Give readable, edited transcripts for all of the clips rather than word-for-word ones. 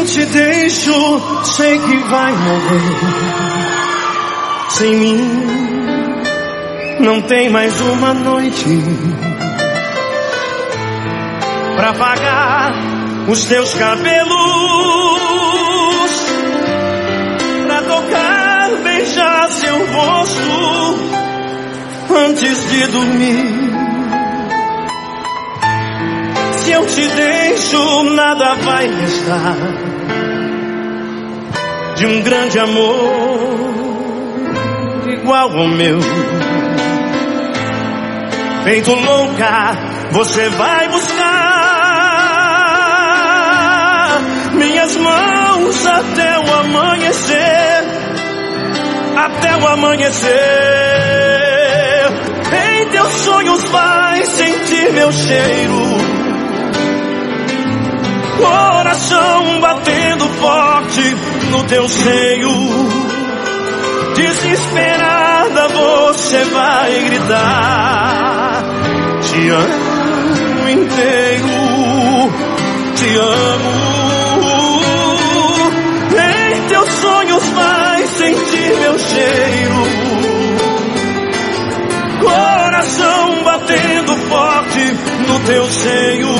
te deixo, sei que vai morrer. Sem mim não tem mais uma noite pra apagar os teus cabelos, pra tocar, beijar seu rosto antes de dormir. Se eu te deixo, nada vai restar de um grande amor igual ao meu. Feito louca, você vai buscar minhas mãos até o amanhecer, até o amanhecer. Em teus sonhos vai sentir meu cheiro, coração batendo forte no teu seio. Desesperada você vai gritar: te amo inteiro, te amo. Em teus sonhos vai sentir meu cheiro, coração batendo forte no teu seio.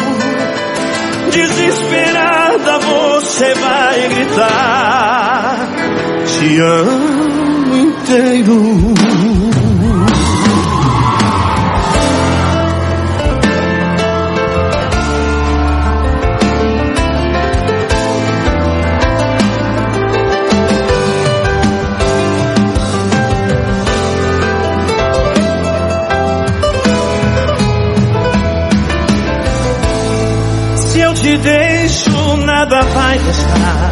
Desesperada você vai gritar: te amo inteiro. Se eu te deixo, nada vai restar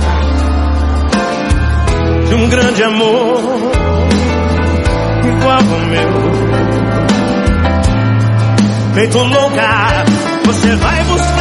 de um grande amor igual ao meu. Feito louca, você vai buscar